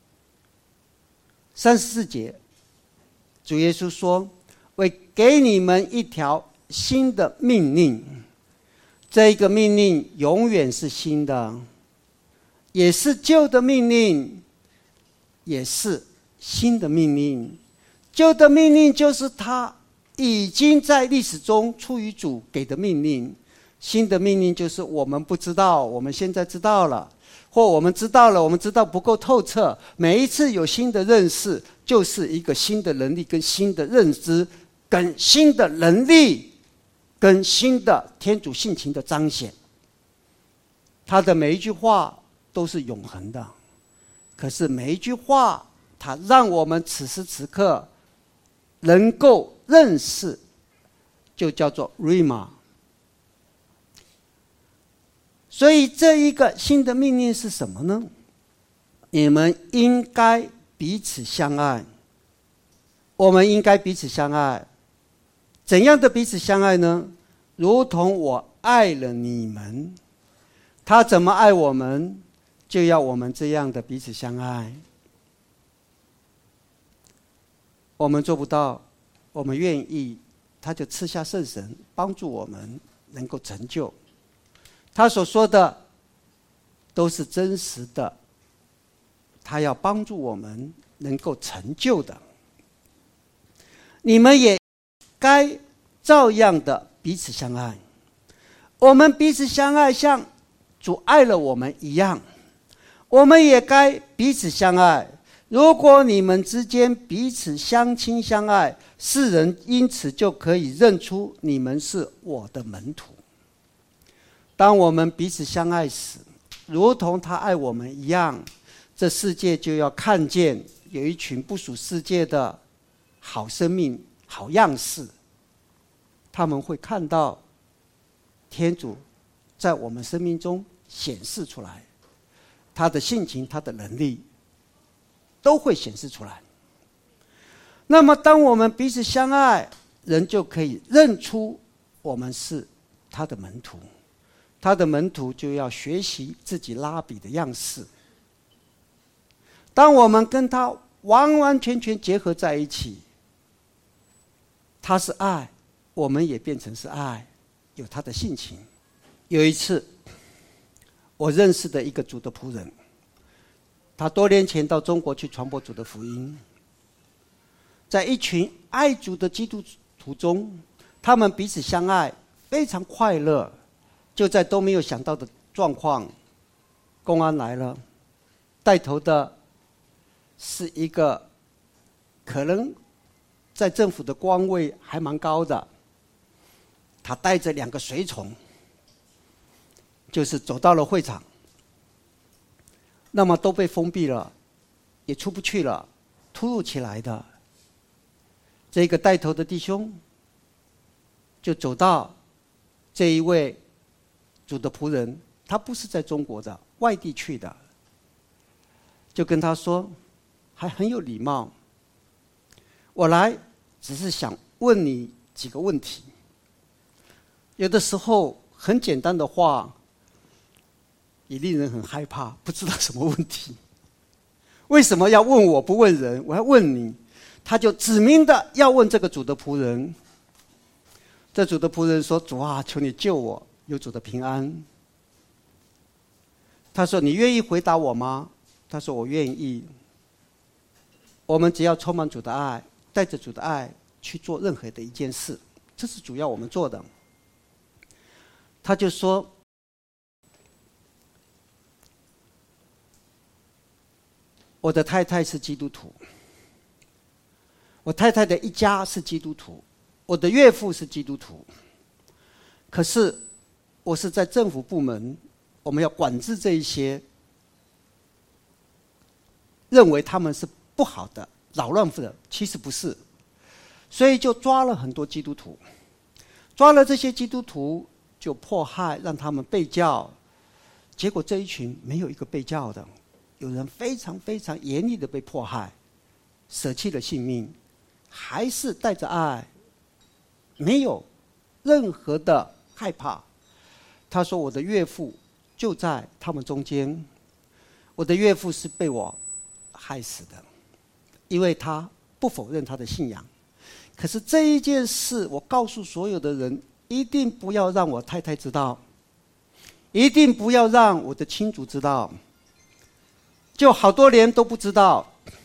34节，主耶稣说：“我给你们一条新的命令。”这一个命令永远是新的，也是旧的命令，也是新的命令。旧的命令就是他已经在历史中出于主给的命令，新的命令就是我们不知道，我们现在知道了，或我们知道了，我们知道不够透彻。每一次有新的认识，就是一个新的能力跟新的认知，跟新的能力跟新的天主性情的彰显。他的每一句话都是永恒的，可是每一句话他让我们此时此刻能够认识，就叫做 Rhema。 所以这一个新的命令是什么呢？你们应该彼此相爱。我们应该彼此相爱。怎样的彼此相爱呢？如同我爱了你们，他怎么爱我们，就要我们这样的彼此相爱。我们做不到，我们愿意，他就赐下圣神帮助我们能够成就。他所说的都是真实的，他要帮助我们能够成就的。你们也该照样的彼此相爱。我们彼此相爱，像主爱了我们一样，我们也该彼此相爱。 如果你们之间彼此相亲相爱，世人因此就可以认出你们是我的门徒。当我们彼此相爱时，如同他爱我们一样，这世界就要看见有一群不属世界的好生命、好样式。他们会看到天主在我们生命中显示出来，他的性情、他的能力都会显示出来。那么当我们彼此相爱，人就可以认出我们是他的门徒。他的门徒就要学习自己拉比的样式。当我们跟他完完全全结合在一起，他是爱，我们也变成是爱，有他的性情。有一次我认识的一个主的仆人，他多年前到中国去传播主的福音，在一群爱主的基督徒中，他们彼此相爱，非常快乐。就在都没有想到的状况，公安来了，带头的是一个可能在政府的官位还蛮高的，他带着2个随从，就是走到了会场，那么都被封闭了，也出不去了，突如其来的，这个带头的弟兄就走到这一位主的仆人，他不是在中国的，外地去的，就跟他说，还很有礼貌，我来只是想问你几个问题。有的时候很简单的话也令人很害怕，不知道什么问题。为什么要问我不问人？我要问你。他就指明的要问这个主的仆人。这主的仆人说，主啊，求你救我，有主的平安。他说，你愿意回答我吗？他说，我愿意。我们只要充满主的爱，带着主的爱去做任何的一件事，这是主要我们做的。他就说，我的太太是基督徒，我太太的一家是基督徒，我的岳父是基督徒，可是我是在政府部门，我们要管制这一些认为他们是不好的扰乱的，其实不是，所以就抓了很多基督徒，抓了这些基督徒就迫害，让他们被教，结果这一群没有一个被教的，有人非常非常严厉的被迫害，舍弃了性命，还是带着爱，没有任何的害怕。他说，我的岳父就在他们中间，我的岳父是被我害死的，因为他不否认他的信仰。可是这一件事，我告诉所有的人，一定不要让我太太知道，一定不要让我的亲族知道，就好多年都不知道。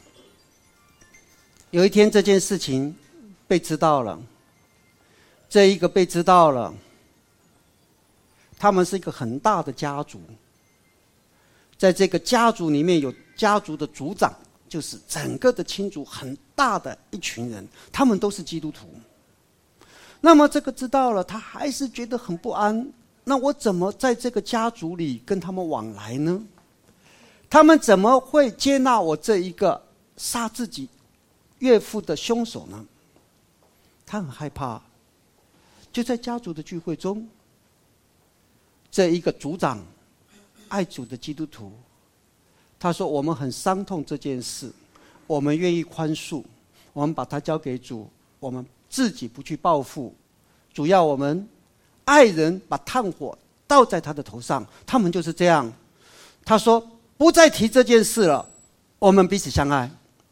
有一天这件事情被知道了，这一个被知道了，他们是一个很大的家族，在这个家族里面有家族的族长，就是整个的亲族很大的一群人，他们都是基督徒。那么这个知道了，他还是觉得很不安，那我怎么在这个家族里跟他们往来呢？他们怎么会接纳我这一个杀自己岳父的凶手呢？他很害怕。就在家族的聚会中，这一个族长爱主的基督徒，他说，我们很伤痛这件事，我们愿意宽恕，我们把它交给主，我们自己不去报复，主要我们爱人把炭火倒在他的头上。他们就是这样。他说，不再提这件事了，我们彼此相爱。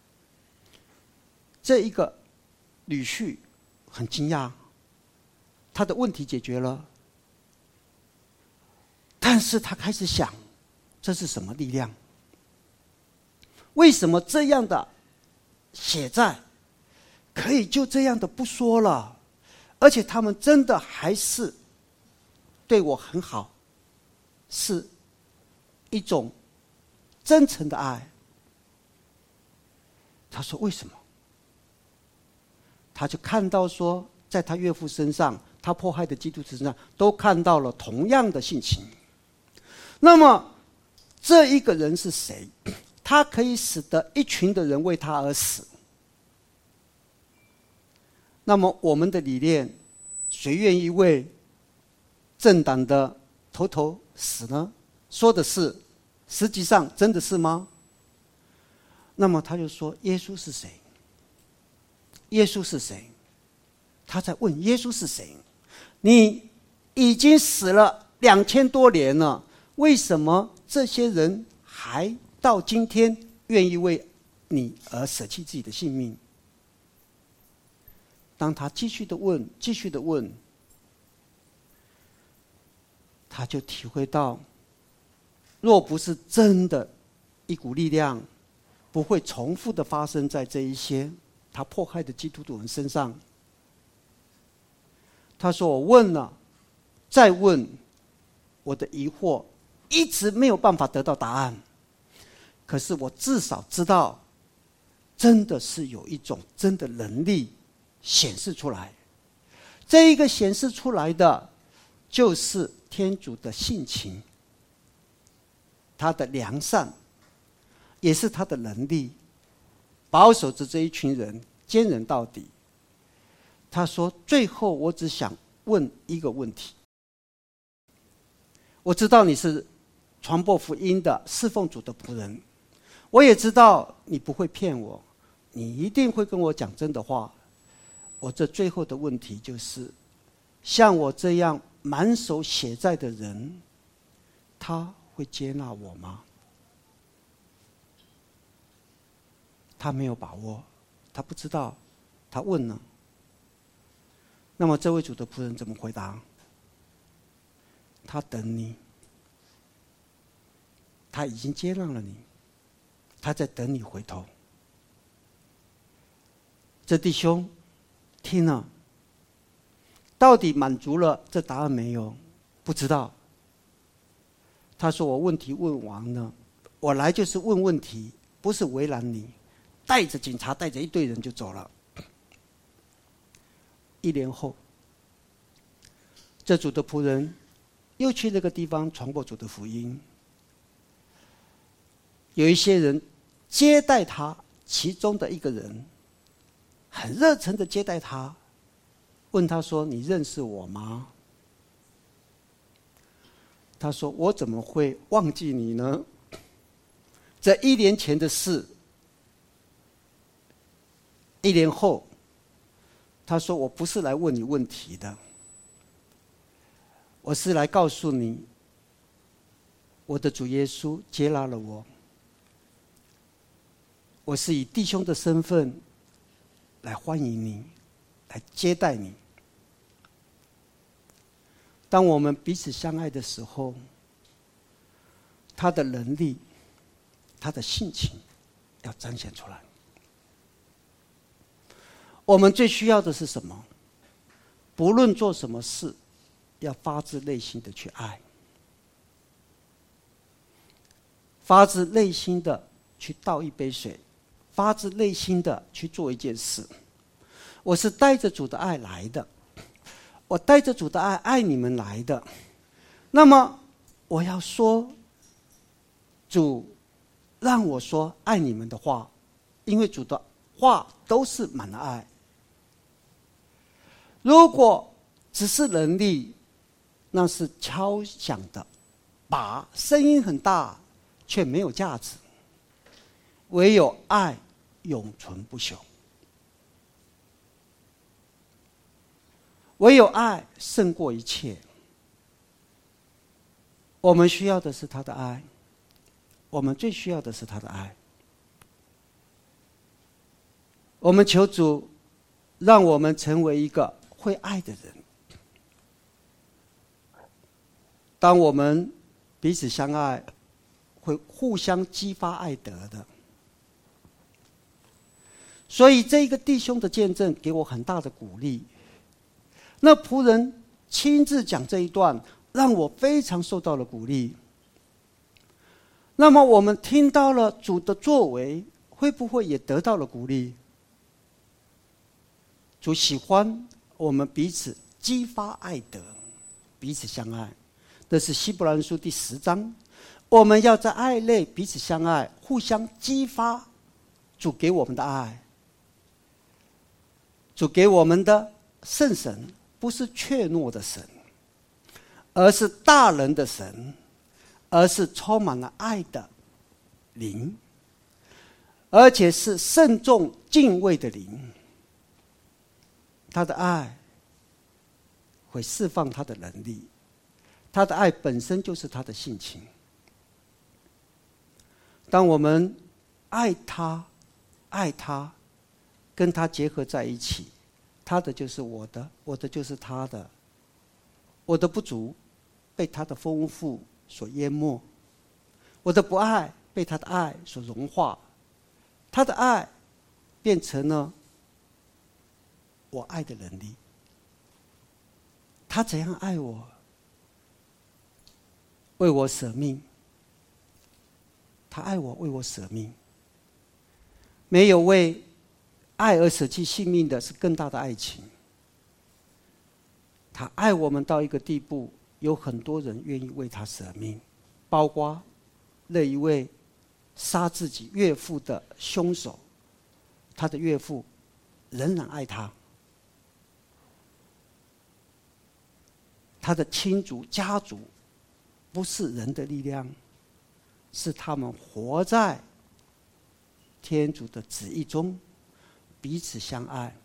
这一个女婿很惊讶，他的问题解决了，但是他开始想，这是什么力量？为什么这样的血债可以就这样的不说了？而且他们真的还是对我很好，是一种真诚的爱。 他说为什么？他就看到说，在他岳父身上，他迫害的基督徒身上，都看到了同样的性情。那么这一个人是谁？他可以使得一群的人为他而死。那么我们的理念，谁愿意为政党的头头死呢？说的是，实际上真的是吗？那么他就说，耶稣是谁？耶稣是谁？他在问耶稣是谁？你已经死了2000多年了，为什么这些人还到今天愿意为你而舍弃自己的性命？当他继续的问，他就体会到，若不是真的一股力量，不会重复的发生在这一些他迫害的基督徒人身上。他说，我问了再问，我的疑惑一直没有办法得到答案，可是我至少知道，真的是有一种真的能力显示出来。这一个显示出来的就是天主的性情，他的良善，也是他的能力，保守着这一群人，坚忍到底。他说，最后我只想问一个问题，我知道你是传播福音的侍奉主的仆人，我也知道你不会骗我，你一定会跟我讲真的话。我这最后的问题就是，像我这样满手血债的人，他会接纳我吗？他没有把握，他不知道，他问了。那么这位主的仆人怎么回答？他等你，他已经接纳了你，他在等你回头。这弟兄听了，到底满足了这答案没有？不知道。他说，我问题问完了，我来就是问问题，不是为难你。带着警察，带着一堆人就走了。1年后，这主的仆人又去那个地方传播主的福音。有一些人接待他，其中的一个人很热诚的接待他，问他说，你认识我吗？他说，我怎么会忘记你呢？这1年前的事。1年后，他说，我不是来问你问题的，我是来告诉你，我的主耶稣接纳了我，我是以弟兄的身份来欢迎你，来接待你。当我们彼此相爱的时候，他的能力，他的性情要彰显出来。我们最需要的是什么？不论做什么事，要发自内心的去爱，发自内心的去倒一杯水，发自内心的去做一件事。我是带着主的爱来的，我带着主的爱爱你们来的。那么我要说，主让我说爱你们的话，因为主的话都是满了爱。如果只是能力，那是敲响的靶，声音很大，却没有价值。唯有爱永存不朽，唯有爱胜过一切。我们需要的是他的爱，我们最需要的是他的爱。我们求主让我们成为一个会爱的人。当我们彼此相爱，会互相激发爱德的。所以这个弟兄的见证给我很大的鼓励。那仆人亲自讲这一段，让我非常受到了鼓励。那么我们听到了主的作为， 会不会也得到了鼓励？主喜欢我们彼此激发爱德，彼此相爱。这是希伯来书第10章，我们要在爱内彼此相爱，互相激发主给我们的爱。主给我们的圣神不是怯懦的神，而是大能的神，而是充满了爱的灵，而且是慎重敬畏的灵。他的爱会释放他的能力，他的爱本身就是他的性情。当我们爱他，跟他结合在一起，他的就是我的，我的就是他的，我的不足被他的丰富所淹没，我的不爱被他的爱所融化，他的爱变成了我爱的能力。他怎样爱我？为我舍命。他爱我，为我舍命。没有为爱而舍弃性命的是更大的爱情。他爱我们到一个地步，有很多人愿意为他舍命，包括那一位杀自己岳父的凶手，他的岳父仍然爱他。他的亲族家族不是人的力量，是他们活在天主的旨意中，彼此相爱。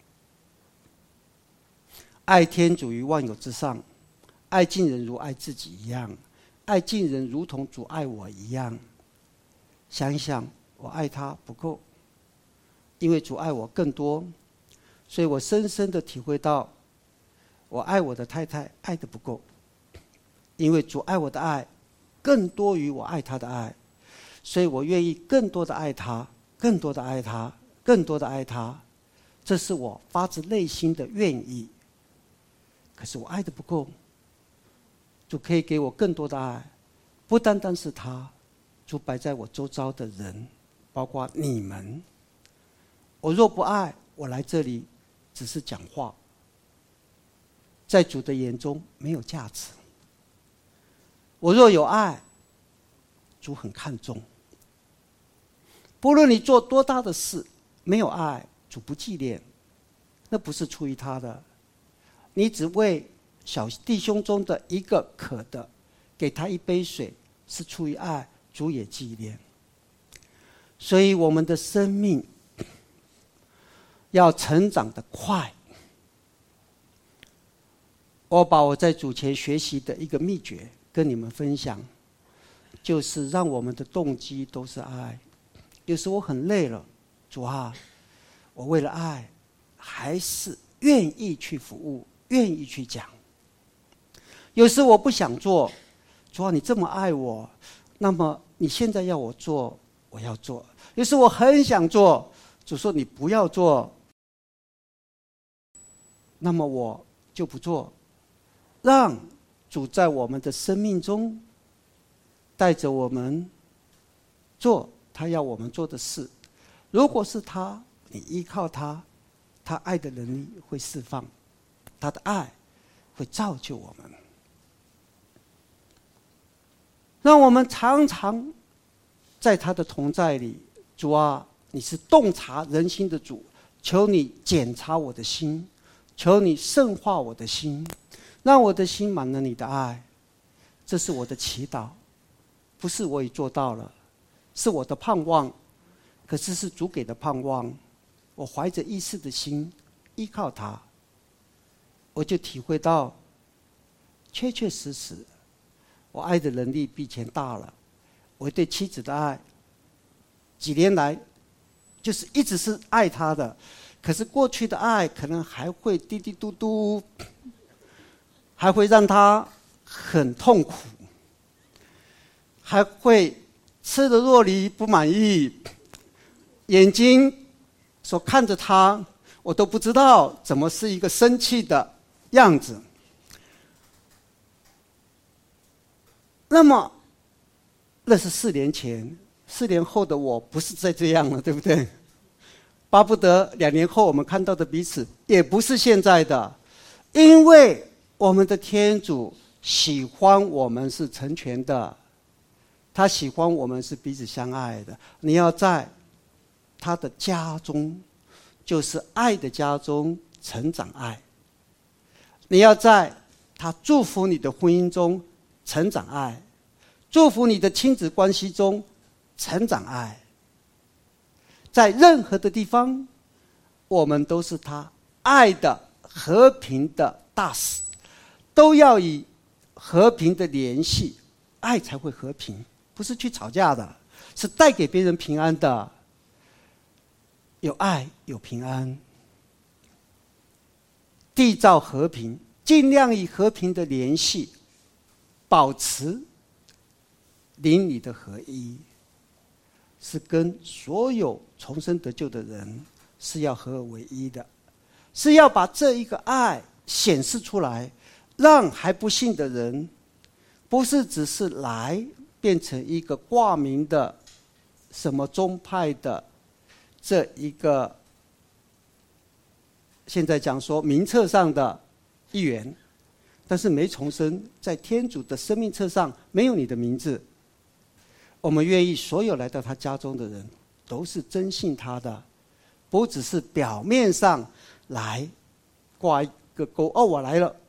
爱天主于万有之上，爱近人如爱自己一样，爱近人如同主爱我一样。想一想，我爱他不够，因为主爱我更多，所以我深深的体会到，我爱我的太太爱得不够，因为主爱我的爱更多于我爱他的爱，所以我愿意更多的爱他，更多的爱他，更多的爱他。这是我发自内心的愿意。可是我爱得不够，主可以给我更多的爱，不单单是他，主摆在我周遭的人，包括你们。我若不爱，我来这里只是讲话，在主的眼中没有价值。我若有爱，主很看重。不论你做多大的事，没有爱，主不纪念，那不是出于他的。你只为小弟兄中的一个渴的，给他一杯水，是出于爱，主也纪念。所以我们的生命要成长得快。我把我在主前学习的一个秘诀跟你们分享，就是让我们的动机都是爱。有时我很累了，主啊，我为了爱还是愿意去服务，愿意去讲。有时我不想做，主啊，你这么爱我，那么你现在要我做，我要做。有时我很想做，主说你不要做，那么我就不做。让主在我们的生命中带着我们做他要我们做的事。如果是他，你依靠他，他爱的能力会释放，他的爱会造就我们。让我们常常在他的同在里。主啊，你是洞察人心的主，求你检查我的心，求你圣化我的心，让我的心满了你的爱。这是我的祈祷，不是我已做到了，是我的盼望，可是是主给的盼望。我怀着意识的心依靠他，我就体会到确确实实我爱的能力比以前大了。我对妻子的爱几年来就是一直是爱她的，可是过去的爱可能还会滴滴嘟嘟，还会让她很痛苦，还会吃了若离不满意，眼睛所看着她，我都不知道怎么是一个生气的样子。那么那是4年前， 4年后的我不是再这样了，对不对？巴不得2年后我们看到的彼此也不是现在的，因为我们的天主喜欢我们是成全的，他喜欢我们是彼此相爱的。你要在他的家中，就是爱的家中成长爱。你要在他祝福你的婚姻中成长爱，祝福你的亲子关系中成长爱。在任何的地方，我们都是他爱的和平的大使，都要以和平的联系，爱才会和平，不是去吵架的，是带给别人平安的。有爱有平安，缔造和平，尽量以和平的联系保持邻里的合一，是跟所有重生得救的人是要合而为一的，是要把这一个爱显示出来，让还不信的人不是只是来变成一个挂名的什么宗派的这一个现在讲说名册上的一员，但是没重生，在天主的生命册上没有你的名字。我们愿意所有来到他家中的人都是真信他的，不只是表面上来挂一个钩，哦，我来了。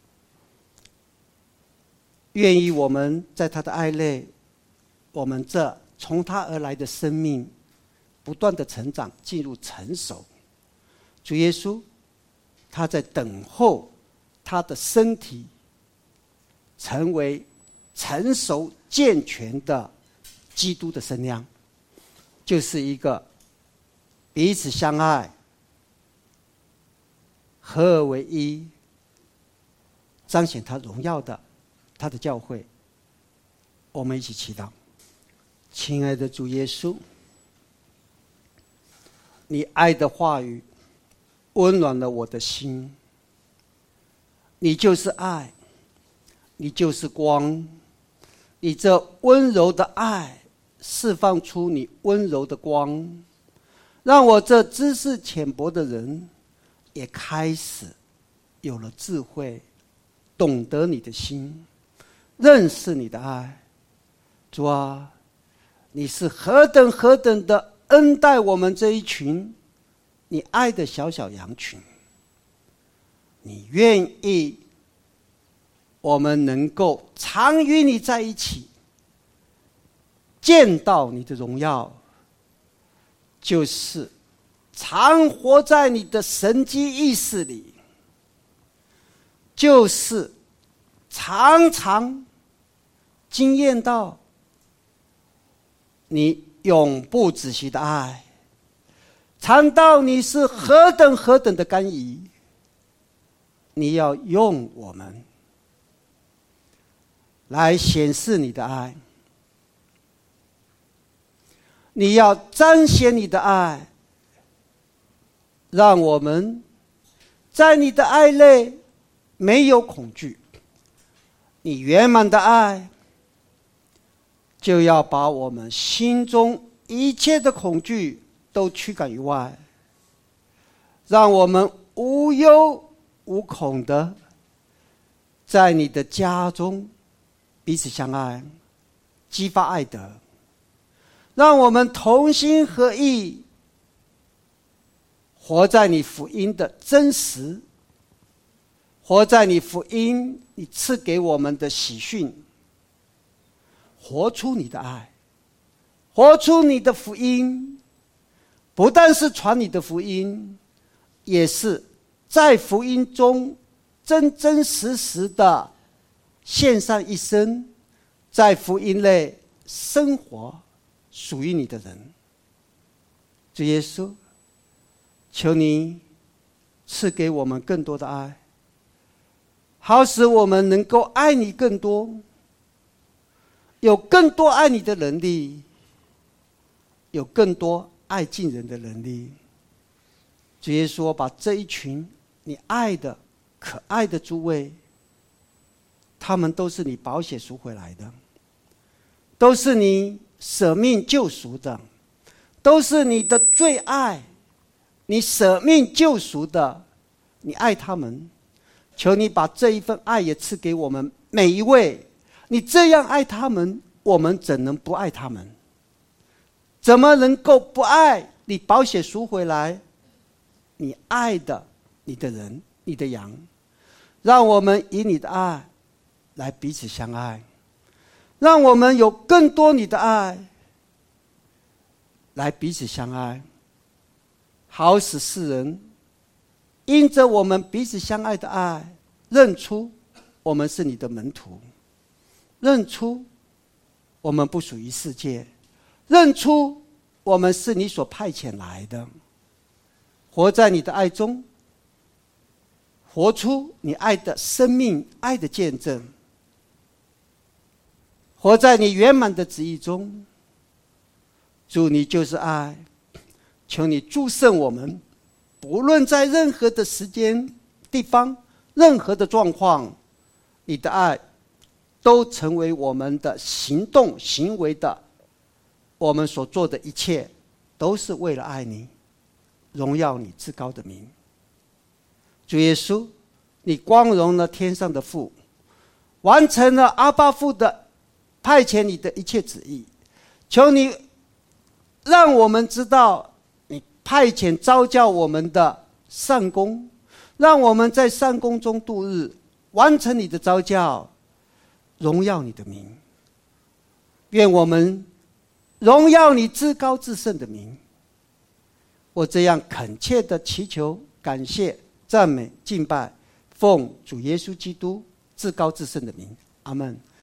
愿意我们在他的爱内，我们这从他而来的生命不断的成长，进入成熟。主耶稣他在等候他的身体成为成熟健全的基督的身量，就是一个彼此相爱合而为一，彰显他荣耀的他的教会。我们一起祈祷。亲爱的主耶稣，你爱的话语温暖了我的心，你就是爱，你就是光，你这温柔的爱释放出你温柔的光，让我这知识浅薄的人也开始有了智慧，懂得你的心，认识你的爱。主啊，你是何等的恩待我们这一群你爱的小小羊群，你愿意我们能够常与你在一起，见到你的荣耀，就是常活在你的神迹意识里，就是常常经验到你永不止息的爱，尝到你是何等的甘饴。你要用我们来显示你的爱，你要彰显你的爱，让我们在你的爱内没有恐惧。你圆满的爱就要把我们心中一切的恐惧都驱赶于外，让我们无忧无恐的在你的家中彼此相爱，激发爱德，让我们同心合意，活在你福音的真实，活在你福音你赐给我们的喜讯，活出你的爱，活出你的福音。不但是传你的福音，也是在福音中真实的献上一生，在福音内生活属于你的人。主耶稣，求你赐给我们更多的爱，好使我们能够爱你更多，有更多爱你的能力，有更多爱近人的能力。主耶稣，把这一群你爱的可爱的诸位，他们都是你宝血赎回来的，都是你舍命救赎的，都是你的最爱，你舍命救赎的，你爱他们，求你把这一份爱也赐给我们每一位。你这样爱他们，我们怎能不爱他们？怎么能够不爱你宝血赎回来你爱的你的人，你的羊？让我们以你的爱来彼此相爱，让我们有更多你的爱来彼此相爱，好使世人因着我们彼此相爱的爱，认出我们是你的门徒，认出我们不属于世界，认出我们是你所派遣来的，活在你的爱中，活出你爱的生命，爱的见证，活在你圆满的旨意中。主，你就是爱，求你祝圣我们，不论在任何的时间地方，任何的状况，你的爱都成为我们的行动行为的，我们所做的一切都是为了爱你，荣耀你至高的名。主耶稣，你光荣了天上的父，完成了阿爸父的派遣你的一切旨意，求你让我们知道你派遣召教我们的善工，让我们在善工中度日，完成你的召教，荣耀你的名。愿我们荣耀你至高至圣的名。我这样恳切的祈求、感谢、赞美、敬拜，奉主耶稣基督至高至圣的名，阿们。